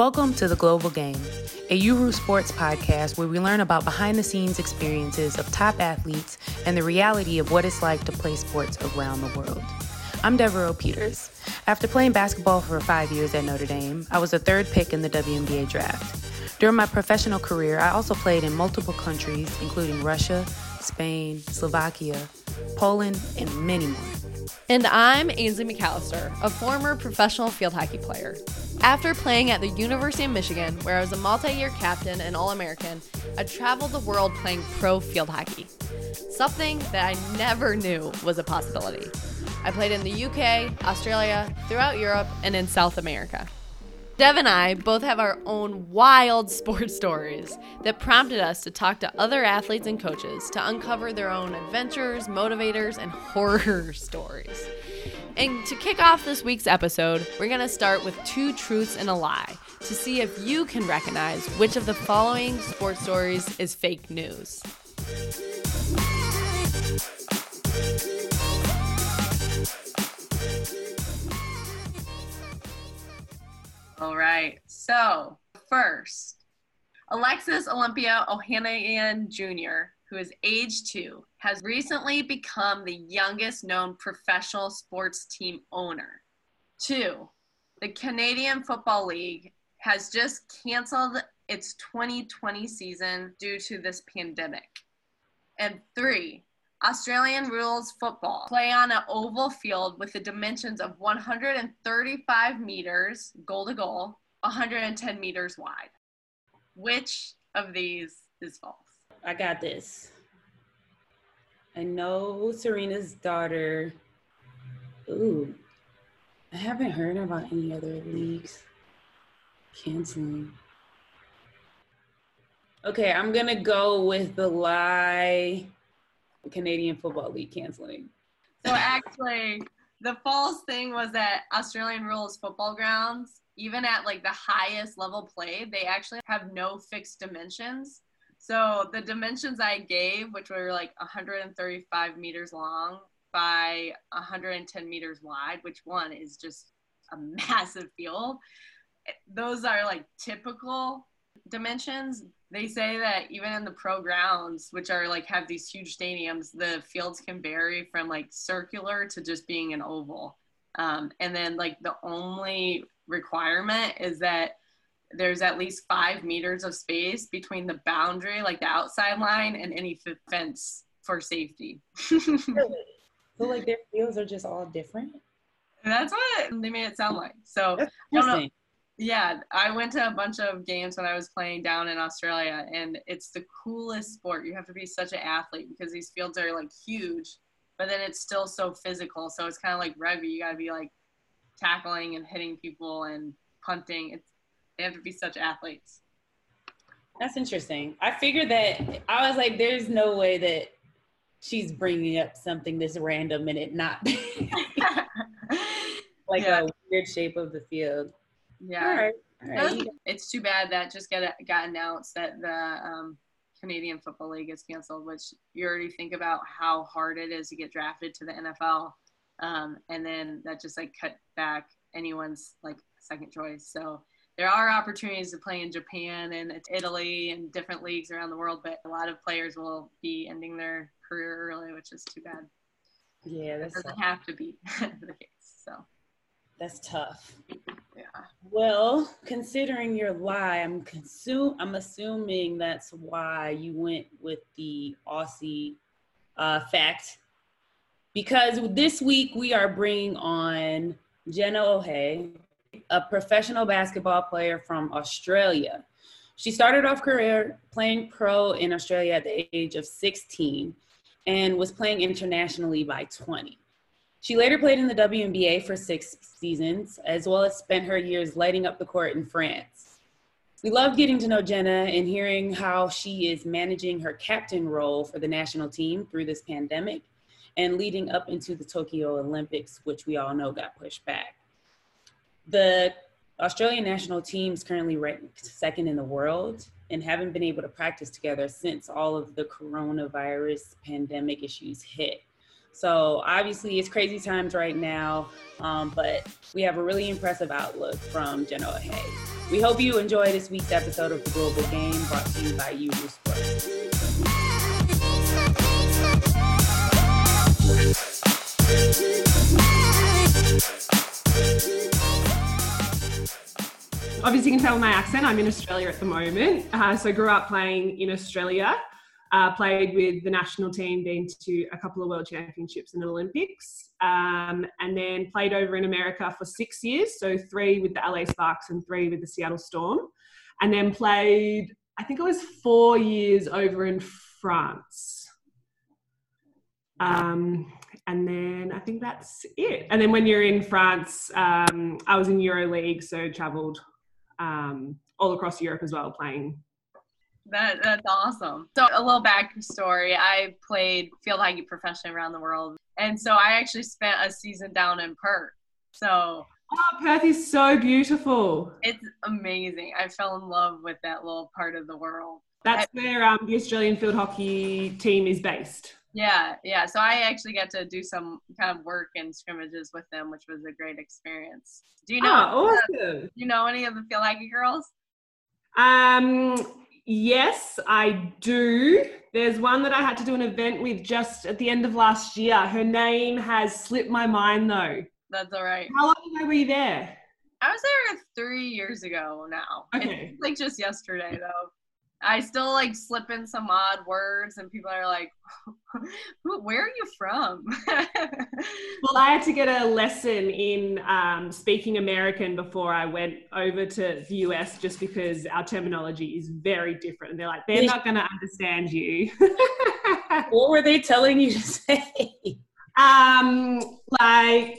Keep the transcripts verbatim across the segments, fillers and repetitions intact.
Welcome to The Global Game, a Uru Sports podcast where we learn about behind-the-scenes experiences of top athletes and the reality of what it's like to play sports around the world. I'm Devereaux Peters. After playing basketball for five years at Notre Dame, I was the third pick in the W N B A draft. During my professional career, I also played in multiple countries, including Russia, Spain, Slovakia, Poland, and many more. And I'm Ainsley McAllister, a former professional field hockey player. After playing at the University of Michigan, where I was a multi-year captain and All-American, I traveled the world playing pro field hockey, something that I never knew was a possibility. I played in the U K, Australia, throughout Europe, and in South America. Dev and I both have our own wild sports stories that prompted us to talk to other athletes and coaches to uncover their own adventures, motivators, and horror stories. And to kick off this week's episode, we're going to start with two truths and a lie to see if you can recognize which of the following sports stories is fake news. All right, so first, Alexis Olympia Ohanian Junior, who is age two, has recently become the youngest known professional sports team owner. Two, the Canadian Football League has just canceled its twenty twenty season due to this pandemic. And three, Australian rules football play on an oval field with the dimensions of one hundred thirty-five meters goal to goal, one hundred ten meters wide. Which of these is false? I got this. I know Serena's daughter. Ooh, I haven't heard about any other leagues canceling. Okay, I'm gonna go with the lie. Canadian Football League canceling. So actually, the false thing was that Australian rules football grounds, even at like the highest level played, they actually have no fixed dimensions. So the dimensions I gave, which were like one hundred thirty-five meters long by one hundred ten meters wide, which one is just a massive field. Those are like typical dimensions. They say that even in the pro grounds, which are like have these huge stadiums, the fields can vary from like circular to just being an oval. Um, and then like the only requirement is that there's at least five meters of space between the boundary, like the outside line, and any f- fence for safety. Really? So like their fields are just all different? That's what they made it sound like. So That's I don't know. interesting. Yeah, I went to a bunch of games when I was playing down in Australia, and it's the coolest sport. You have to be such an athlete because these fields are like huge, but then it's still so physical. So it's kind of like rugby. You got to be like tackling and hitting people and punting. It's, they have to be such athletes. That's interesting. I figured that, I was like, there's no way that she's bringing up something this random and it not be like Yeah. a weird shape of the field. Yeah. All right. All right. It's too bad that just got got announced that the um, Canadian Football League is canceled, which you already think about how hard it is to get drafted to the N F L. Um, and then that just like cut back anyone's like second choice. So there are opportunities to play in Japan and Italy and different leagues around the world, but a lot of players will be ending their career early, which is too bad. Yeah, It that's doesn't tough. have to be the case. So That's tough. yeah. Well, considering your lie, I'm consume. I'm assuming that's why you went with the Aussie uh, fact. Because this week we are bringing on Jenna O'Hea, a professional basketball player from Australia. She started off career playing pro in Australia at the age of sixteen and was playing internationally by twenty. She later played in the W N B A for six seasons, as well as spent her years lighting up the court in France. We love getting to know Jenna and hearing how she is managing her captain role for the national team through this pandemic and leading up into the Tokyo Olympics, which we all know got pushed back. The Australian national team is currently ranked second in the world and haven't been able to practice together since all of the coronavirus pandemic issues hit. So obviously it's crazy times right now, um, but we have a really impressive outlook from Genoa Hay. We hope you enjoy this week's episode of The Global Game, brought to you by Uhu Sports. Obviously, you can tell by my accent, I'm in Australia at the moment. Uh, so I grew up playing in Australia, uh, played with the national team, been to a couple of World Championships and Olympics, um, and then played over in America for six years. So three with the L A Sparks and three with the Seattle Storm. And then played, I think it was four years over in France. Um, and then I think that's it. And then when you're in France, um, I was in EuroLeague, so travelled um, all across Europe as well, playing. That That's awesome. So a little backstory, I played field hockey professionally around the world. And so I actually spent a season down in Perth. So oh, Perth is so beautiful. It's amazing. I fell in love with that little part of the world. That's I, where um, the Australian field hockey team is based. Yeah, yeah. So I actually got to do some kind of work and scrimmages with them, which was a great experience. Do you know? Oh, awesome. The, do you know any of the field hockey girls? Um, yes, I do. There's one that I had to do an event with just at the end of last year. Her name has slipped my mind though. That's all right. How long ago were you there? I was there three years ago now. Okay. It's like just yesterday though. I still like slip in some odd words and people are like, where are you from? Well, I had to get a lesson in um, speaking American before I went over to the U S just because our terminology is very different. And they're like, they're not going to understand you. What were they telling you to say? Um, like,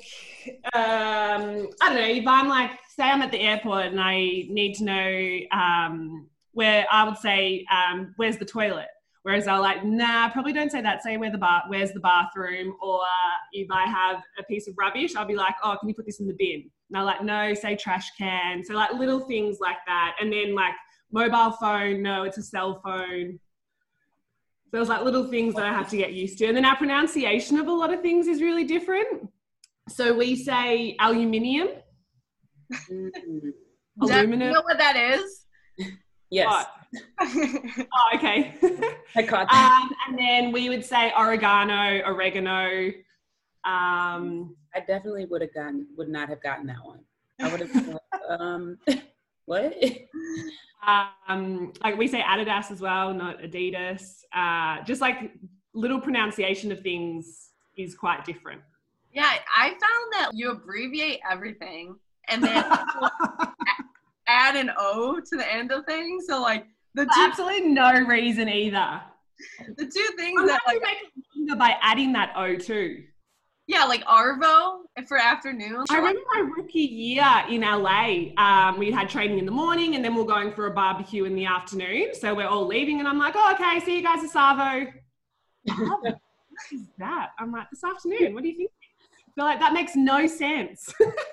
um, I don't know, if I'm like, say I'm at the airport and I need to know, um, where I would say, um, where's the toilet? Whereas I'll like, nah, probably don't say that. Say where the bar, where's the bathroom? Or if I have a piece of rubbish, I'll be like, oh, can you put this in the bin? And I'll like, no, say trash can. So like little things like that. And then like mobile phone, no, it's a cell phone. So there's like little things that I have to get used to. And then our pronunciation of a lot of things is really different. So we say aluminium. Mm. Aluminum. Do you know what that is? Yes. Oh, okay. I caught that. Um, and then we would say oregano, oregano. Um, I definitely would have gotten, would not have gotten that one. I would have, um, what? um, like we say Adidas as well, not Adidas. Uh, just like little pronunciation of things is quite different. Yeah, I found that you abbreviate everything and then add an O to the end of things. So like the two, absolutely no reason either. The two things I'm that like make it longer by adding that O too. Yeah, like Arvo for afternoon. I remember my rookie year in L A. Um, we had training in the morning and then we're going for a barbecue in the afternoon. So we're all leaving and I'm like, oh, okay, see you guys at Savo. Oh, what is that? I'm like, this afternoon, what do you think? They're like, that makes no sense.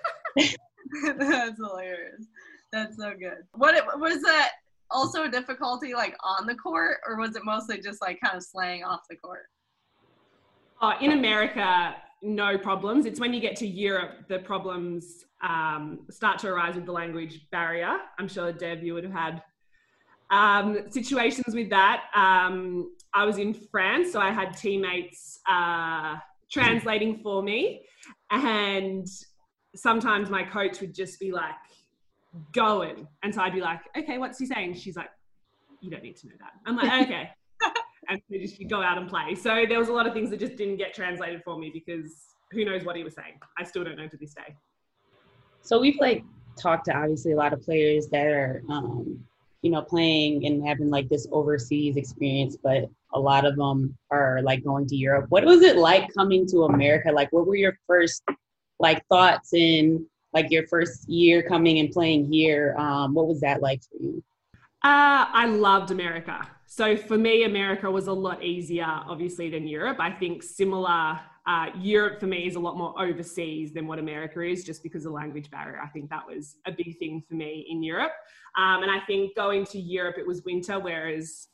That's hilarious. That's so good. What was that also a difficulty like on the court, or was it mostly just like kind of slang off the court? Oh, in America, no problems. It's when you get to Europe, the problems um, start to arise with the language barrier. I'm sure, Dev, you would have had um, situations with that. Um, I was in France, so I had teammates uh, translating for me. And sometimes my coach would just be like, going. And so I'd be like, okay, what's he saying? She's like, you don't need to know that. I'm like, okay. And so just go out and play. So there was a lot of things that just didn't get translated for me because who knows what he was saying. I still don't know to this day. So we've like talked to obviously a lot of players that are, um, you know, playing and having like this overseas experience, but a lot of them are like going to Europe. What was it like coming to America? Like, what were your first like thoughts in like your first year coming and playing here? Um, what was that like for you? Uh, I loved America. So for me, America was a lot easier, obviously, than Europe. I think similar, uh, Europe for me is a lot more overseas than what America is, just because of the language barrier. I think that was a big thing for me in Europe. Um, and I think going to Europe, it was winter, whereas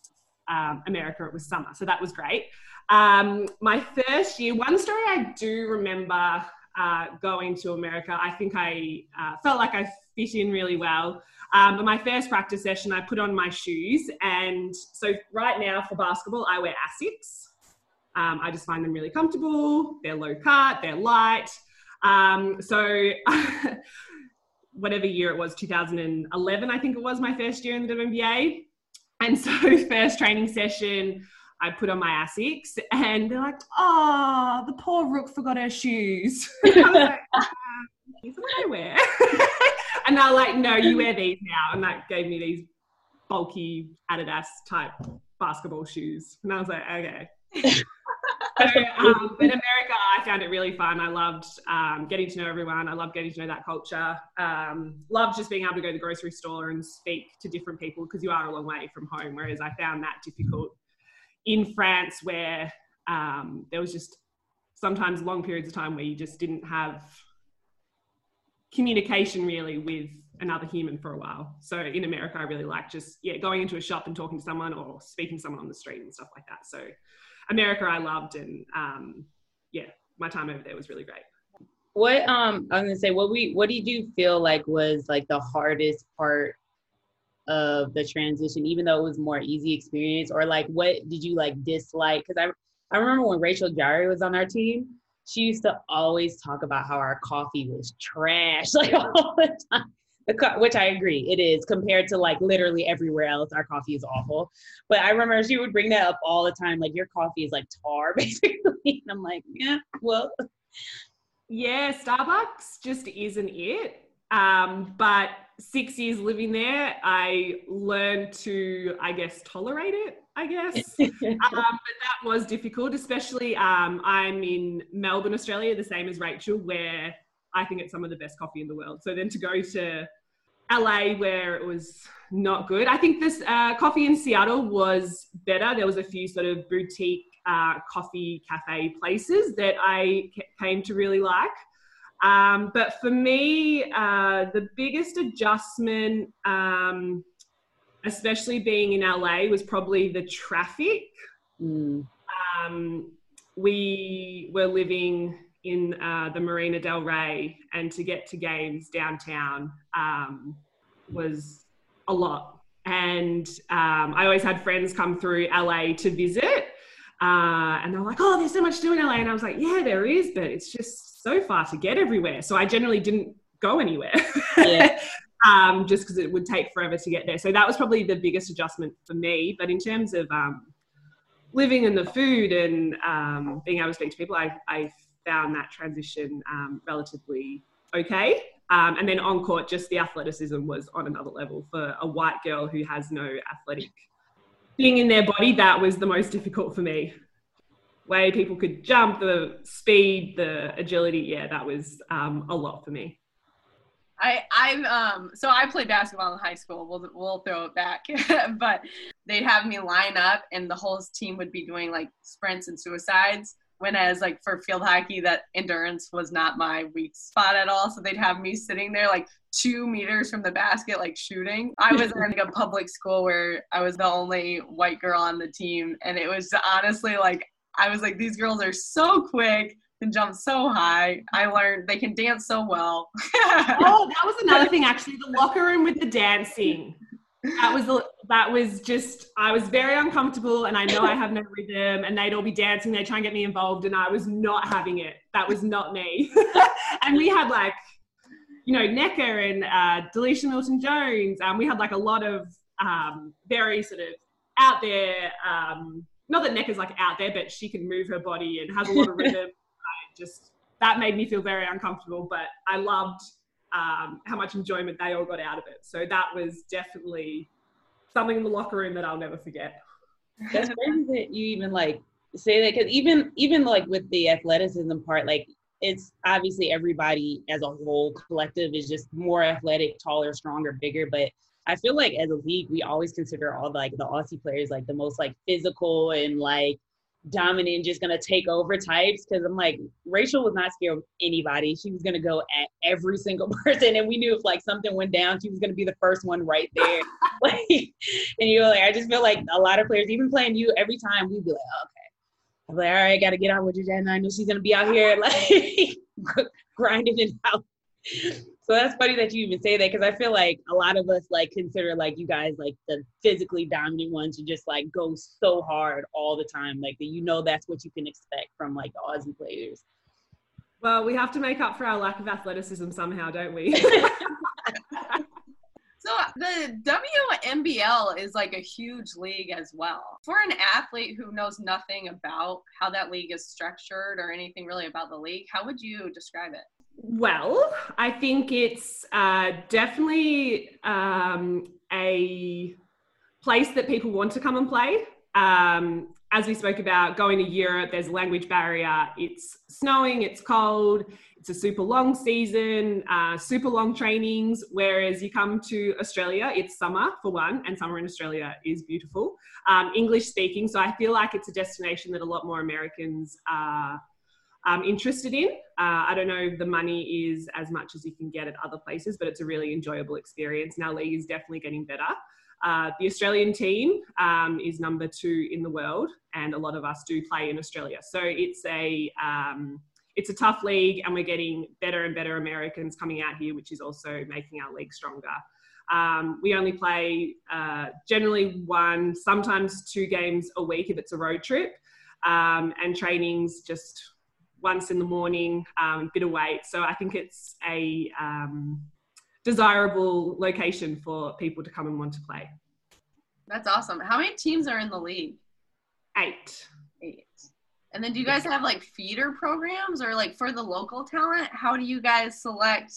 um, America, it was summer. So that was great. Um, my first year, one story I do remember uh, going to America, I think I uh, felt like I fit in really well. Um, but my first practice session, I put on my shoes. And so right now for basketball, I wear Asics. Um, I just find them really comfortable. They're low cut, they're light. Um, so whatever year it was, two thousand eleven, I think it was my first year in the W N B A. And so first training session, I put on my Asics and they're like, oh, the poor Rook forgot her shoes. I was like, uh, these are what I wear. And they're like, no, you wear these now. And that gave me these bulky Adidas type basketball shoes. And I was like, okay. So, um, in America, I found it really fun. I loved um, getting to know everyone. I loved getting to know that culture. Um, loved just being able to go to the grocery store and speak to different people because you are a long way from home, whereas I found that difficult in France where um, there was just sometimes long periods of time where you just didn't have communication really with another human for a while. So in America, I really like just, yeah, going into a shop and talking to someone or speaking to someone on the street and stuff like that. So America, I loved, and um, yeah, my time over there was really great. What um, I was gonna say, what we, what did you feel like was like the hardest part of the transition, even though it was more easy experience, or like what did you like dislike? Because I, I remember when Rachel Jari was on our team, she used to always talk about how our coffee was trash, like all the time. The co- which I agree, it is compared to like literally everywhere else. Our coffee is awful. But I remember she would bring that up all the time, like your coffee is like tar, basically. And I'm like, yeah, well, yeah, Starbucks just isn't it. Um, but six years living there, I learned to, I guess, tolerate it. I guess, um, but that was difficult. Especially, um, I'm in Melbourne, Australia, the same as Rachel, where I think it's some of the best coffee in the world. So then to go to L A where it was not good. I think this uh, coffee in Seattle was better. There was a few sort of boutique uh, coffee cafe places that I came to really like. Um, but for me, uh, the biggest adjustment, um, especially being in L A, was probably the traffic. Mm. Um, we were living in uh, the Marina del Rey, and to get to games downtown um, was a lot. And um, I always had friends come through L A to visit, uh, and they were like, oh, there's so much to do in L A. And I was like, yeah, there is, but it's just so far to get everywhere. So I generally didn't go anywhere, yeah. um, just because it would take forever to get there. So that was probably the biggest adjustment for me. But in terms of um, living in the food and um, being able to speak to people, I, I found that transition um, relatively okay. Um, and then on court, just the athleticism was on another level for a white girl who has no athletic thing in their body. That was the most difficult for me. Way people could jump, the speed, the agility. Yeah, that was um, a lot for me. I, I, um, so I played basketball in high school. We'll, we'll throw it back, but they'd have me line up and the whole team would be doing like sprints and suicides. When as like for field hockey, that endurance was not my weak spot at all. So they'd have me sitting there like two meters from the basket, like shooting. I was in like a public school where I was the only white girl on the team. And it was honestly like, I was like, these girls are so quick and jump so high. I learned they can dance so well. Oh, that was another thing, actually, the locker room with the dancing. That was that was just, I was very uncomfortable, and I know I have no rhythm, and they'd all be dancing, they'd try and get me involved, and I was not having it. That was not me. And we had like, you know, Necker and uh, Delisha Milton-Jones, and um, we had like a lot of um, very sort of out there, um, not that Necker's like out there, but she can move her body and has a lot of rhythm. I just, that made me feel very uncomfortable, but I loved Um, how much enjoyment they all got out of it. So that was definitely something in the locker room that I'll never forget. That's crazy that you even like say that, because even even like with the athleticism part, like it's obviously everybody as a whole collective is just more athletic, taller, stronger, bigger. But I feel like as a league, we always consider all the, like the Aussie players like the most like physical and like dominant, just gonna take over types. Cause I'm like, Rachel was not scared of anybody. She was gonna go at every single person. And we knew if like something went down, she was gonna be the first one right there. Like, and you're like, I just feel like a lot of players, even playing you, every time we'd be like, oh, okay. I'm like, all right, gotta get out with you, Jen. I know she's gonna be out here like grinding it out. So that's funny that you even say that, because I feel like a lot of us like consider like you guys like the physically dominant ones who just like go so hard all the time, like that, you know, that's what you can expect from like the Aussie players. Well, we have to make up for our lack of athleticism somehow, don't we? So the W N B L is like a huge league as well. For an athlete who knows nothing about how that league is structured or anything really about the league, how would you describe it? Well, I think it's uh, definitely um, a place that people want to come and play. Um, as we spoke about, going to Europe, there's a language barrier. It's snowing, it's cold, it's a super long season, uh, super long trainings, whereas you come to Australia, it's summer for one, and summer in Australia is beautiful. Um, English speaking, so I feel like it's a destination that a lot more Americans are um, interested in. Uh, I don't know if the money is as much as you can get at other places, but it's a really enjoyable experience. And our league is definitely getting better. Uh, the Australian team um, is number two in the world, and a lot of us do play in Australia. So it's a um, it's a tough league, and we're getting better and better Americans coming out here, which is also making our league stronger. Um, we only play uh, generally one, sometimes two games a week if it's a road trip, um, and trainings just once in the morning, um, bit of weight. So I think it's a um, desirable location for people to come and want to play. That's awesome. How many teams are in the league? Eight. Eight. And then do you guys have like feeder programs, or like for the local talent, how do you guys select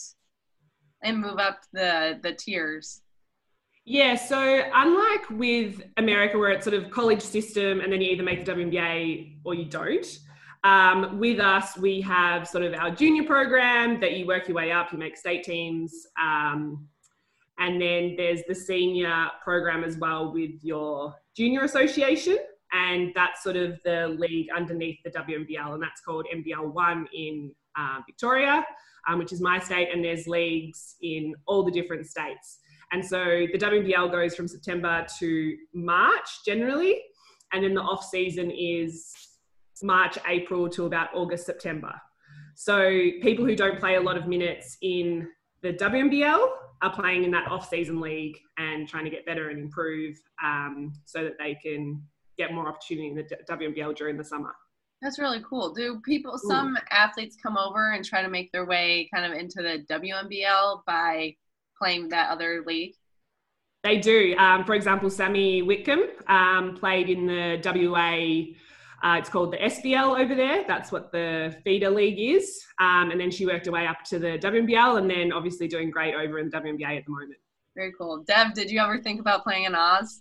and move up the, the tiers? Yeah, so unlike with America where it's sort of college system and then you either make the W N B A or you don't, Um, with us, we have sort of our junior program that you work your way up, you make state teams. Um, and then there's the senior program as well with your junior association. And that's sort of the league underneath the W N B L. And that's called N B L one in uh, Victoria, um, which is my state. And there's leagues in all the different states. And so the W N B L goes from September to March generally. And then the off season is March, April to about August, September. So people who don't play a lot of minutes in the W N B L are playing in that off-season league and trying to get better and improve um, so that they can get more opportunity in the W N B L during the summer. That's really cool. Do people, some Ooh. athletes come over and try to make their way kind of into the W N B L by playing that other league? They do. Um, for example, Sammy Whitcomb um, played in the W A. Uh, it's called the S B L over there. That's what the feeder league is. Um, and then she worked her way up to the W N B L and then obviously doing great over in the W N B A at the moment. Very cool. Dev, did you ever think about playing in Oz?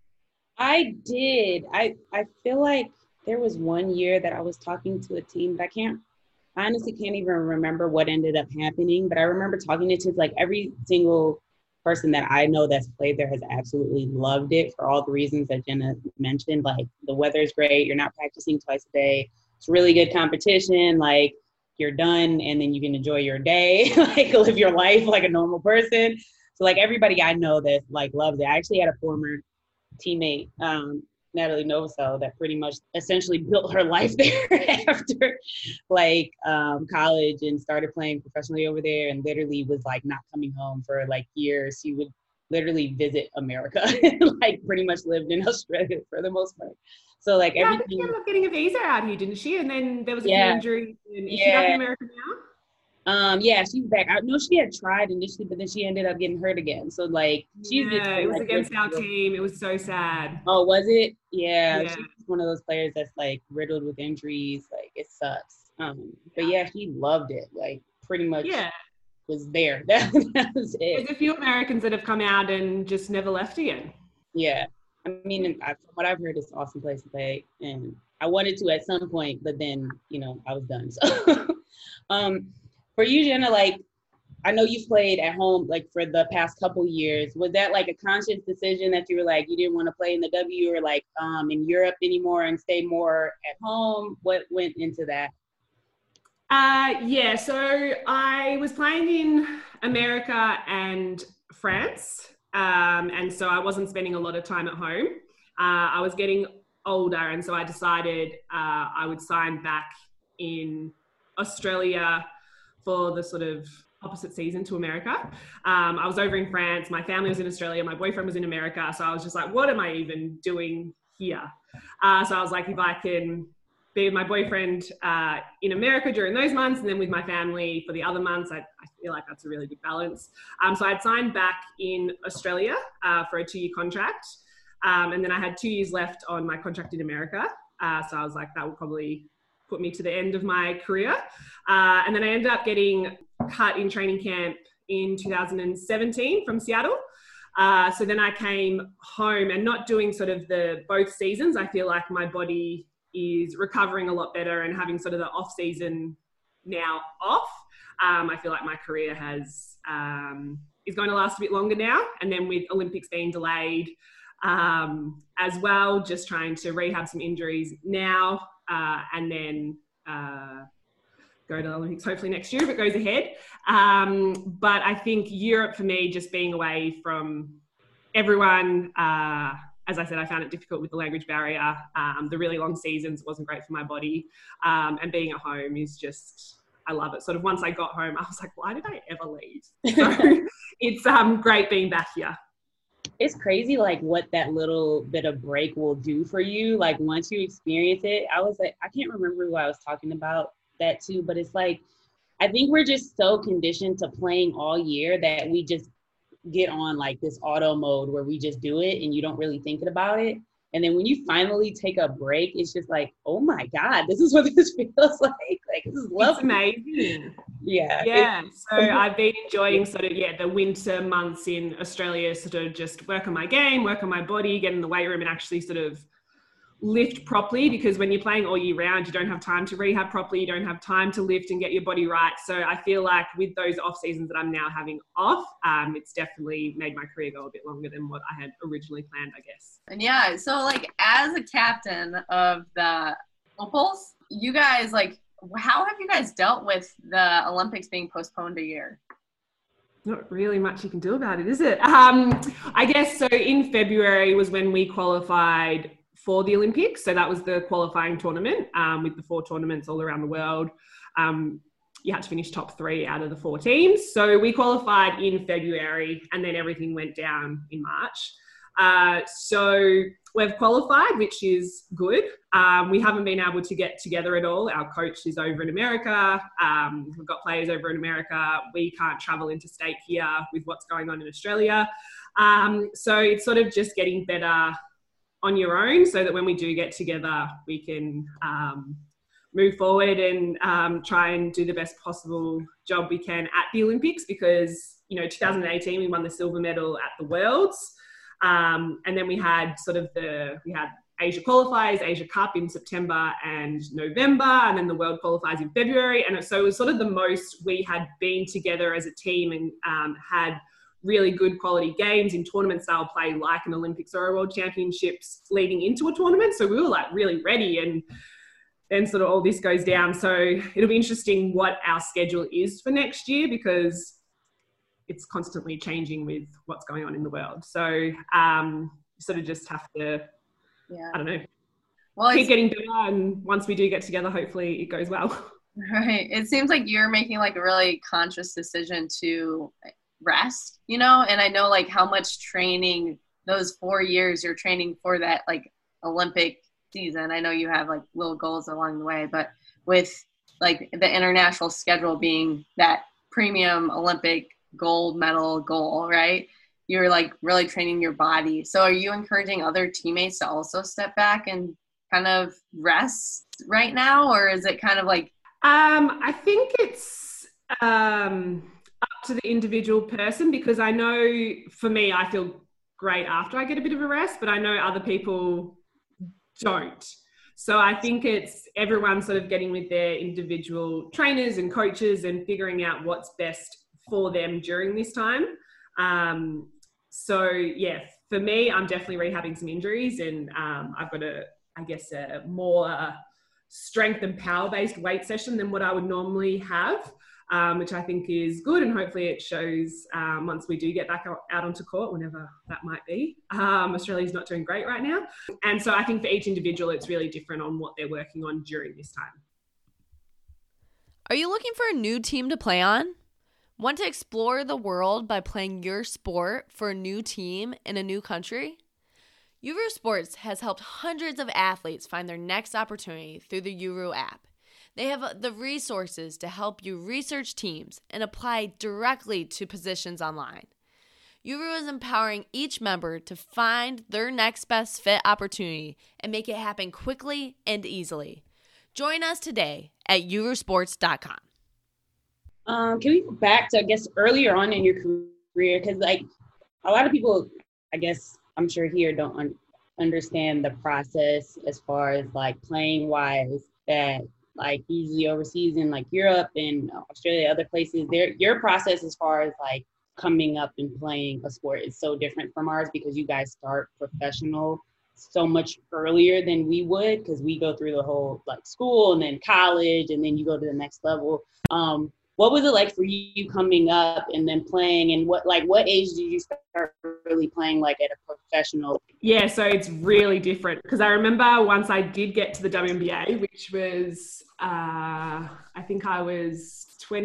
I did. I, I feel like there was one year that I was talking to a team, but I can't, I honestly can't even remember what ended up happening. But I remember talking to teams, like every single person that I know that's played there has absolutely loved it for all the reasons that Jenna mentioned. Like the weather's great, you're not practicing twice a day, it's really good competition, like you're done and then you can enjoy your day, like live your life like a normal person. So like everybody I know that like loves it. I actually had a former teammate, um, Natalie Novosel, that pretty much essentially built her life there after like um, college and started playing professionally over there, and literally was like not coming home for like years. She would literally visit America and like pretty much lived in Australia for the most part. So like yeah, everything. She ended up getting a visa out here, didn't she? And then there was a yeah. few injuries. And is yeah. she back in America now? Um, yeah, she's back. I know she had tried initially, but then she ended up getting hurt again. So like, she's yeah, it was like, against our team. It was so sad. Oh, was it? Yeah, yeah. She's one of those players that's like riddled with injuries. Like it sucks. Um, but yeah, she loved it. Like pretty much. Yeah. Was there. That, that was it. There's a few Americans that have come out and just never left again. Yeah, I mean, I, from what I've heard, it's an awesome place to play, and I wanted to at some point, but then you know I was done. So, um. For you, Jenna, like, I know you've played at home like for the past couple years. Was that like a conscious decision that you were like you didn't want to play in the W or like um, in Europe anymore and stay more at home? What went into that? Uh, yeah, so I was playing in America and France, um, and so I wasn't spending a lot of time at home. Uh, I was getting older, and so I decided uh, I would sign back in Australia for the sort of opposite season to America. Um, I was over in France, my family was in Australia, my boyfriend was in America, so I was just like, what am I even doing here? Uh, so I was like, if I can be with my boyfriend uh, in America during those months and then with my family for the other months, I, I feel like that's a really good balance. Um, so I'd signed back in Australia uh, for a two-year contract, um, and then I had two years left on my contract in America. Uh, so I was like, that will probably put me to the end of my career. Uh, and then I ended up getting cut in training camp in two thousand seventeen from Seattle. Uh, so then I came home and not doing sort of the both seasons. I feel like my body is recovering a lot better and having sort of the off season now off. Um, I feel like my career has um, is going to last a bit longer now. And then with Olympics being delayed um, as well, just trying to rehab some injuries now uh, and then uh, go to the Olympics hopefully next year if it goes ahead. Um, but I think Europe for me, just being away from everyone, uh, as I said, I found it difficult with the language barrier. Um, the really long seasons wasn't great for my body. Um, and being at home is just, I love it. Sort of once I got home, I was like, why did I ever leave? So it's um, great being back here. It's crazy like what that little bit of break will do for you. Like once you experience it, I was like, I can't remember who I was talking about that too, but it's like, I think we're just so conditioned to playing all year that we just get on like this auto mode where we just do it and you don't really think about it. And then when you finally take a break, it's just like, oh my God, this is what this feels like. Like this is lovely. It's amazing. Yeah. Yeah. So I've been enjoying sort of, yeah, the winter months in Australia, sort of just work on my game, work on my body, get in the weight room and actually sort of lift properly, because when you're playing all year round, you don't have time to rehab properly. You don't have time to lift and get your body right. So I feel like with those off seasons that I'm now having off, um, it's definitely made my career go a bit longer than what I had originally planned, I guess. And yeah, so like as a captain of the Opals, you guys like, how have you guys dealt with the Olympics being postponed a year? Not really much you can do about it, is it? Um, I guess so. In February was when we qualified for the Olympics. So that was the qualifying tournament um, with the four tournaments all around the world. Um, you had to finish top three out of the four teams. So we qualified in February and then everything went down in March. Uh, so we've qualified, which is good. Um, we haven't been able to get together at all. Our coach is over in America. Um, we've got players over in America. We can't travel interstate here with what's going on in Australia. Um, so it's sort of just getting better on your own so that when we do get together, we can um, move forward and um, try and do the best possible job we can at the Olympics, because, you know, two thousand eighteen, we won the silver medal at the Worlds. Um, and then we had sort of the, we had Asia qualifiers, Asia Cup in September and November, and then the World qualifiers in February. And so it was sort of the most we had been together as a team and um, had really good quality games in tournament style play like an Olympics or a World Championships leading into a tournament. So we were like really ready, and then sort of all this goes down. So it'll be interesting what our schedule is for next year, because it's constantly changing with what's going on in the world. So um, you sort of just have to, yeah. I don't know, well, keep getting better. And once we do get together, hopefully it goes well. Right. It seems like you're making like a really conscious decision to rest, you know, and I know like how much training those four years you're training for that like Olympic season. I know you have like little goals along the way, but with like the international schedule being that premium Olympic gold medal goal, right? You're like really training your body. So are you encouraging other teammates to also step back and kind of rest right now? Or is it kind of like? Um, I think it's, um, up to the individual person, because I know for me, I feel great after I get a bit of a rest, but I know other people don't. So I think it's everyone sort of getting with their individual trainers and coaches and figuring out what's best for them during this time. Um, so yeah, for me, I'm definitely rehabbing some injuries, and um, I've got a, I guess, a more strength and power-based weight session than what I would normally have, um, which I think is good, and hopefully it shows um, once we do get back out, out onto court, whenever that might be. Um, Australia's not doing great right now. And so I think for each individual, it's really different on what they're working on during this time. Are you looking for a new team to play on? Want to explore the world by playing your sport for a new team in a new country? Uru Sports has helped hundreds of athletes find their next opportunity through the Uru app. They have the resources to help you research teams and apply directly to positions online. Uru is empowering each member to find their next best fit opportunity and make it happen quickly and easily. Join us today at uru sports dot com. Um, can we go back to, I guess, earlier on in your career? Because, like, a lot of people, I guess, I'm sure here don't un- understand the process as far as, like, playing-wise, that, like, usually overseas in, like, Europe and Australia, other places, their your process as far as, like, coming up and playing a sport is so different from ours because you guys start professional so much earlier than we would, because we go through the whole, like, school and then college, and then you go to the next level. Um, What was it like for you coming up and then playing, and what like what age did you start really playing, like, at a professional? Yeah, so it's really different, because I remember once I did get to the W N B A, which was, uh, I think I was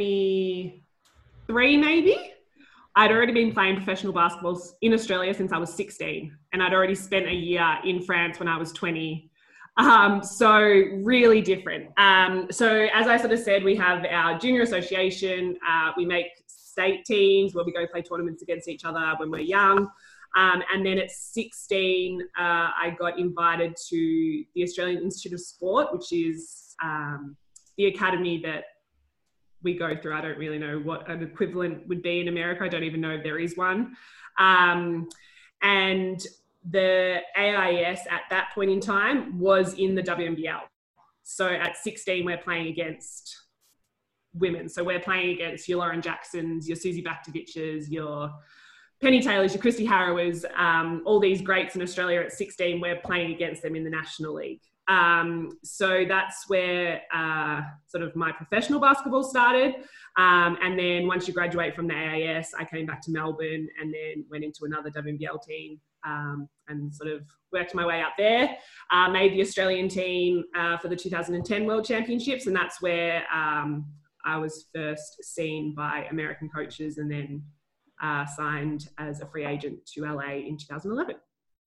twenty-three maybe. I'd already been playing professional basketball in Australia since I was sixteen, and I'd already spent a year in France when I was twenty. Um, so really different. Um, so as I sort of said, we have our junior association. Uh, we make state teams where we go play tournaments against each other when we're young. Um, and then at sixteen, uh, I got invited to the Australian Institute of Sport, which is um, the academy that we go through. I don't really know what an equivalent would be in America. I don't even know if there is one. Um, and the A I S at that point in time was in the W N B L. So at sixteen, we're playing against women. So we're playing against your Lauren Jacksons, your Susie Baktoviches, your Penny Taylors, your Christy Harrowers, um, all these greats in Australia at sixteen, we're playing against them in the National League. Um, so that's where uh, sort of my professional basketball started. Um, and then once you graduate from the A I S, I came back to Melbourne and then went into another W N B L team. Um, and sort of worked my way up there, uh, made the Australian team uh, for the two thousand ten World Championships, and that's where um, I was first seen by American coaches and then uh, signed as a free agent to L A in two thousand eleven.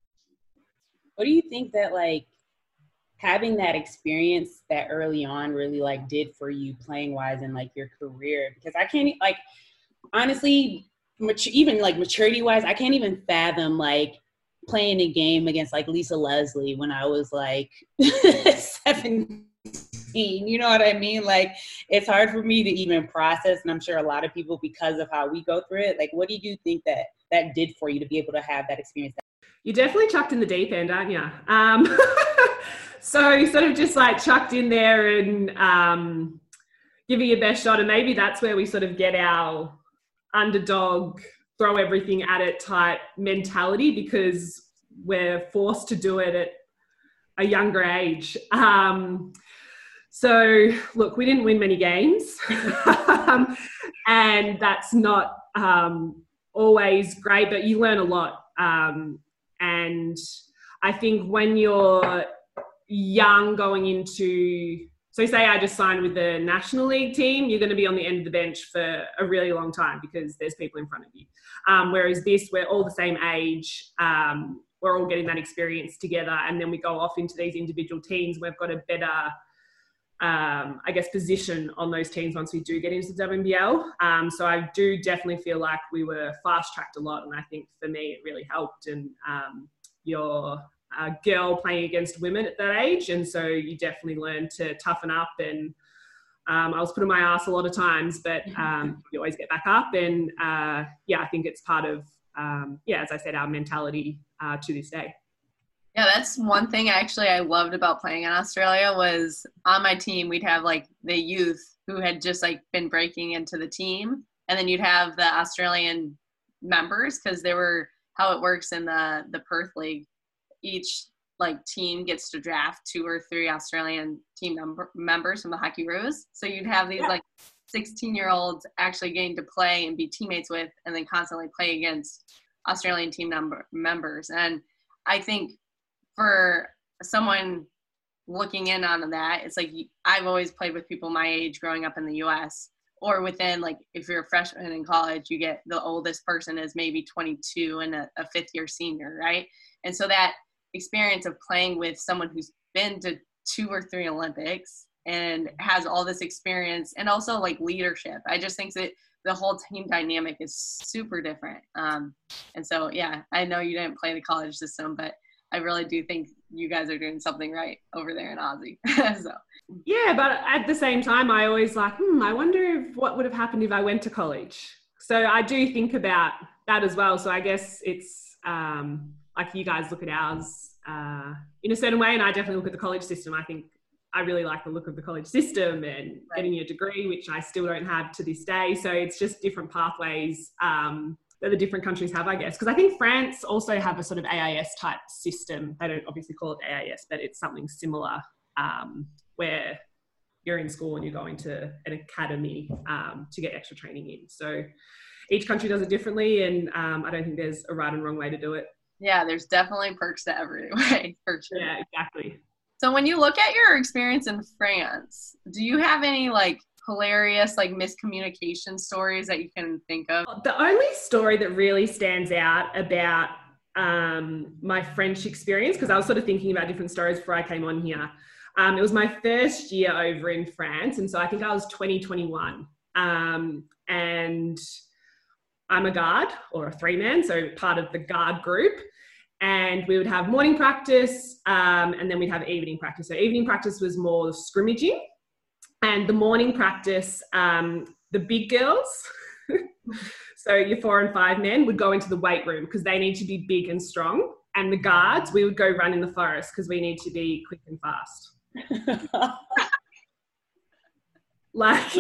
What do you think that, like, having that experience that early on really, like, did for you playing-wise in, like, your career? Because I can't, like, honestly, mat- even, like, maturity-wise, I can't even fathom, like, playing a game against, like, Lisa Leslie when I was, like, seventeen, you know what I mean? Like, it's hard for me to even process, and I'm sure a lot of people, because of how we go through it. Like, what do you think that that did for you to be able to have that experience? You're definitely chucked in the deep end, aren't you? Um, so sort of just, like, chucked in there and um, give it your best shot, and maybe that's where we sort of get our underdog, throw everything at it type mentality, because we're forced to do it at a younger age. Um, so look, we didn't win many games um, and that's not um, always great, but you learn a lot. Um, and I think when you're young going into, so say I just signed with the National League team, you're going to be on the end of the bench for a really long time because there's people in front of you. Um, whereas this, we're all the same age. Um, we're all getting that experience together. And then we go off into these individual teams. We've got a better, um, I guess, position on those teams once we do get into the W N B L. Um, so I do definitely feel like we were fast-tracked a lot. And I think for me, it really helped. And um, you're a girl playing against women at that age. And so you definitely learn to toughen up. And um, I was put on my ass a lot of times, but um, you always get back up. And uh, yeah, I think it's part of, um, yeah, as I said, our mentality uh, to this day. Yeah, that's one thing actually I loved about playing in Australia was on my team, we'd have like the youth who had just like been breaking into the team. and then you'd have the Australian members, because they were how it works in the the Perth League. Each like team gets to draft two or three Australian team number, members from the Hockeyroos. So you'd have these yeah. like sixteen year olds actually getting to play and be teammates with, and then constantly play against Australian team number members. And I think for someone looking in on that, it's like I've always played with people my age growing up in the U S, or within, like, if you're a freshman in college, you get the oldest person is maybe twenty-two and a, a fifth year senior, right? And so that experience of playing with someone who's been to two or three Olympics and has all this experience, and also like leadership, I just think that the whole team dynamic is super different. Um, and so, yeah, I know you didn't play the college system, but I really do think you guys are doing something right over there in Aussie. So. Yeah, but at the same time, I always like, hmm, I wonder if what would have happened if I went to college. So I do think about that as well. So I guess it's um, like you guys look at ours uh, in a certain way, and I definitely look at the college system. I think I really like the look of the college system and right. getting your degree, which I still don't have to this day. So it's just different pathways um, that the different countries have, I guess. Because I think France also have a sort of A I S type system. They don't obviously call it A I S, but it's something similar um, where you're in school and you're going to an academy um, to get extra training in. So each country does it differently, and um, I don't think there's a right and wrong way to do it. Yeah, there's definitely perks to every way, for sure. Yeah, exactly. So when you look at your experience in France, do you have any like hilarious like miscommunication stories that you can think of? The only story that really stands out about um, my French experience, because I was sort of thinking about different stories before I came on here. Um, it was my first year over in France, and so I think I was twenty, twenty-one. Um, and I'm a guard, or a three-man, so part of the guard group. And we would have morning practice, um, and then we'd have evening practice. So evening practice was more scrimmaging. And the morning practice, um, the big girls, so your four and five men, would go into the weight room because they need to be big and strong. And the guards, we would go run in the forest because we need to be quick and fast. Like,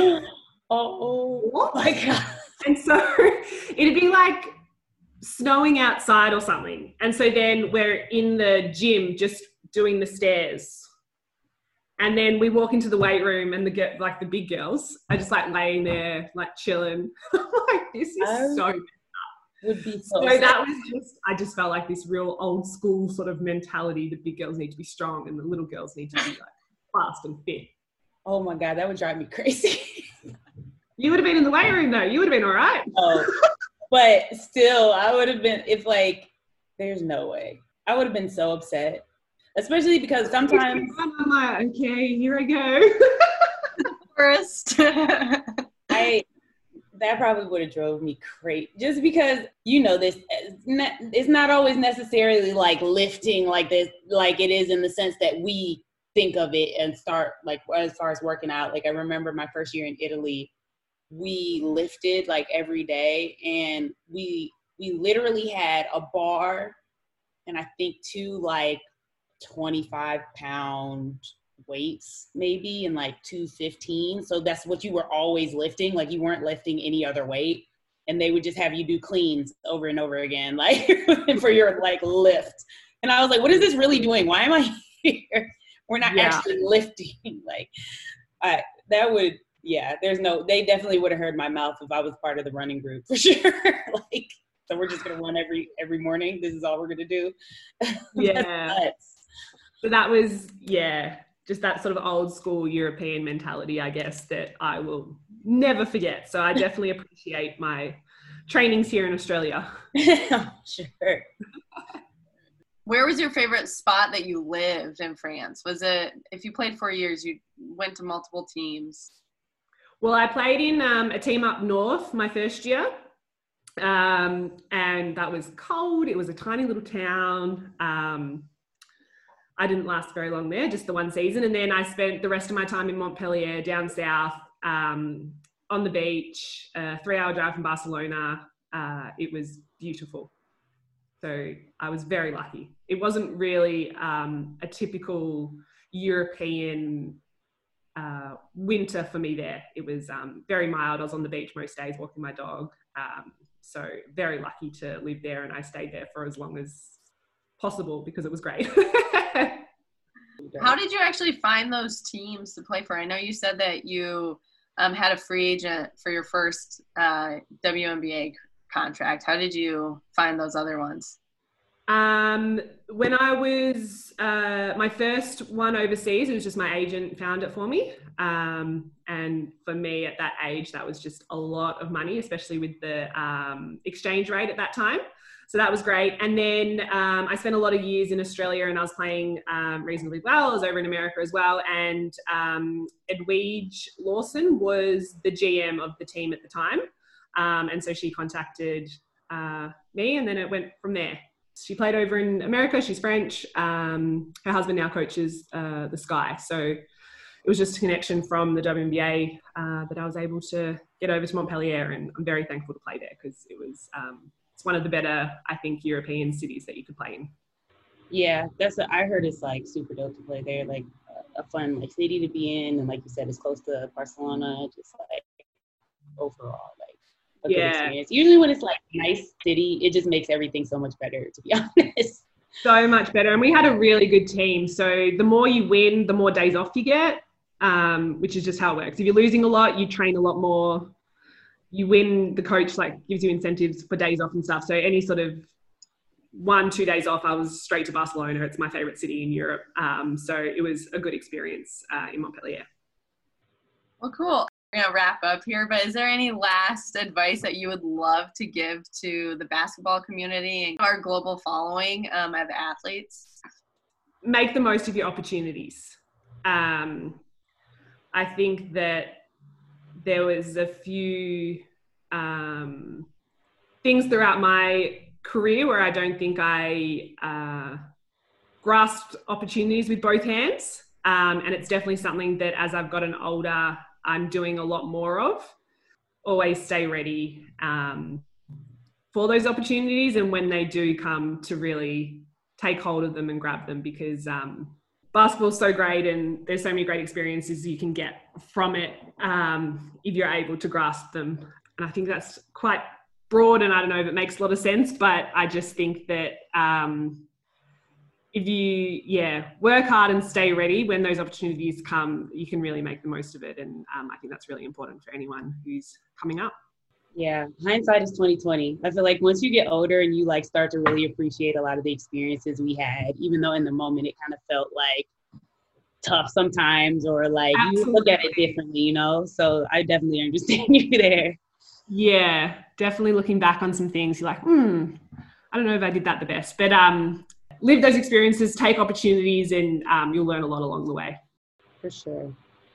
oh my God. And so it'd be like snowing outside or something. And so then we're in the gym just doing the stairs. And then we walk into the weight room, and the like the big girls are just like laying there, like chilling. Like, this is I so messed up. Would be so, so that was just, I just felt like this real old school sort of mentality. The big girls need to be strong and the little girls need to be like fast and fit. Oh my God, that would drive me crazy. You would have been in the weight room though. You would have been all right. Oh, but still, I would have been, if like, there's no way. I would have been so upset. Especially because sometimes I'm like, okay, here I go. First, I that probably would have drove me crazy. Just because, you know, this it's not always necessarily like lifting like this, like it is in the sense that we think of it and start like as far as working out. Like I remember my first year in Italy, we lifted like every day, and we we literally had a bar and I think two like twenty-five pound weights maybe, and like two fifteen. So that's what you were always lifting. Like you weren't lifting any other weight, and they would just have you do cleans over and over again, like for your like lift. And I was like, what is this really doing? Why am I here? We're not yeah. actually lifting. Like I, that would, yeah, there's no, they definitely would have heard my mouth if I was part of the running group for sure. Like, so we're just going to run every, every morning. This is all we're going to do. Yeah. So that was, yeah, just that sort of old school European mentality, I guess, that I will never forget. So I definitely appreciate my trainings here in Australia. Sure. Where was your favorite spot that you lived in France? Was it, if you played four years, you went to multiple teams? Well, I played in um, a team up north my first year. Um, and that was cold. It was a tiny little town. Um, I didn't last very long there, just the one season. And then I spent the rest of my time in Montpellier, down south, um, on the beach, a three hour drive from Barcelona. Uh, it was beautiful. So I was very lucky. It wasn't really um, a typical European uh, winter for me there. It was um, very mild. I was on the beach most days walking my dog. Um, so very lucky to live there, and I stayed there for as long as possible because it was great. How did you actually find those teams to play for? I know you said that you um, had a free agent for your first uh, W N B A contract. How did you find those other ones? Um, when I was, uh, my first one overseas, it was just my agent found it for me. Um, and for me at that age, that was just a lot of money, especially with the um, exchange rate at that time. So that was great. And then um, I spent a lot of years in Australia, and I was playing um, reasonably well. I was over in America as well. And um, Edwige Lawson was the G M of the team at the time. Um, and so she contacted uh, me, and then it went from there. She played over in America. She's French. Um, her husband now coaches uh, the Sky. So it was just a connection from the W N B A uh, that I was able to get over to Montpellier. And I'm very thankful to play there because it was... Um, It's one of the better, I think, European cities that you could play in. Yeah, that's what I heard. It's like super dope to play there, like a fun like city to be in, and like you said, it's close to Barcelona. Just like overall, like a yeah. good experience. Usually, when it's like a nice city, it just makes everything so much better. To be honest, so much better. And we had a really good team. So the more you win, the more days off you get, um, which is just how it works. If you're losing a lot, you train a lot more. You win, the coach like gives you incentives for days off and stuff. So any sort of one, two days off, I was straight to Barcelona. It's my favorite city in Europe. Um, so it was a good experience uh, in Montpellier. Well, cool. We're going to wrap up here, but is there any last advice that you would love to give to the basketball community and our global following um, of athletes? Make the most of your opportunities. Um, I think that there was a few um, things throughout my career where I don't think I uh, grasped opportunities with both hands. Um, and it's definitely something that as I've gotten older, I'm doing a lot more of. Always stay ready um, for those opportunities, and when they do come, to really take hold of them and grab them, because um, basketball's so great and there's so many great experiences you can get from it um, if you're able to grasp them. And I think that's quite broad, and I don't know if it makes a lot of sense, but I just think that um, if you, yeah, work hard and stay ready, when those opportunities come, you can really make the most of it. And um, I think that's really important for anyone who's coming up. Yeah, hindsight is twenty twenty. I feel like once you get older and you like start to really appreciate a lot of the experiences we had, even though in the moment it kind of felt like tough sometimes, or like Absolutely. You look at it differently, you know? So I definitely understand you there. Yeah, definitely looking back on some things, you're like, hmm, I don't know if I did that the best, but um, live those experiences, take opportunities, and um, you'll learn a lot along the way. For sure.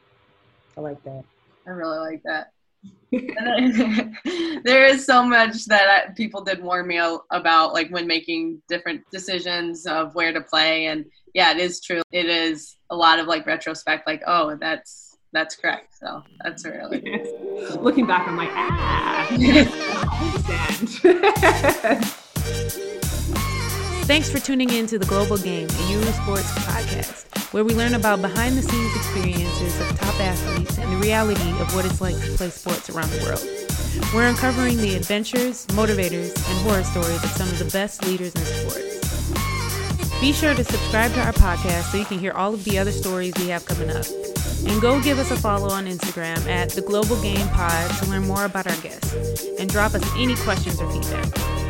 I like that. I really like that. There is so much that I, people did warn me about, like when making different decisions of where to play. And yeah, it is true. It is a lot of like retrospect, like, oh, that's that's correct. So that's really yes. Looking back, I'm like, ah. Thanks for tuning in to the Global Game, a Euro Sports podcast, where we learn about behind-the-scenes experiences of top athletes and the reality of what it's like to play sports around the world. We're uncovering the adventures, motivators, and horror stories of some of the best leaders in sports. Be sure to subscribe to our podcast so you can hear all of the other stories we have coming up. And go give us a follow on Instagram at The Global Game Pod to learn more about our guests. And drop us any questions or feedback.